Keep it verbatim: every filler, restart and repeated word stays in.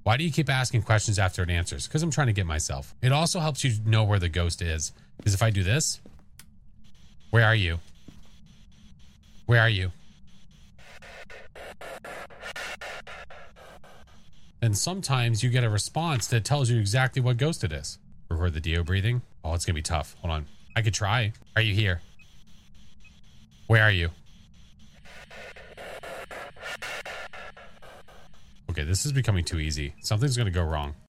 Why do you keep asking questions after it answers? Because I'm trying to get myself. It also helps you know where the ghost is. Because if I do this, where are you? Where are you? And sometimes you get a response that tells you exactly what ghost it is. Record the Dio breathing. Oh, it's gonna be tough. Hold on. I could try. Are you here? Where are you? Okay, this is becoming too easy. Something's gonna go wrong.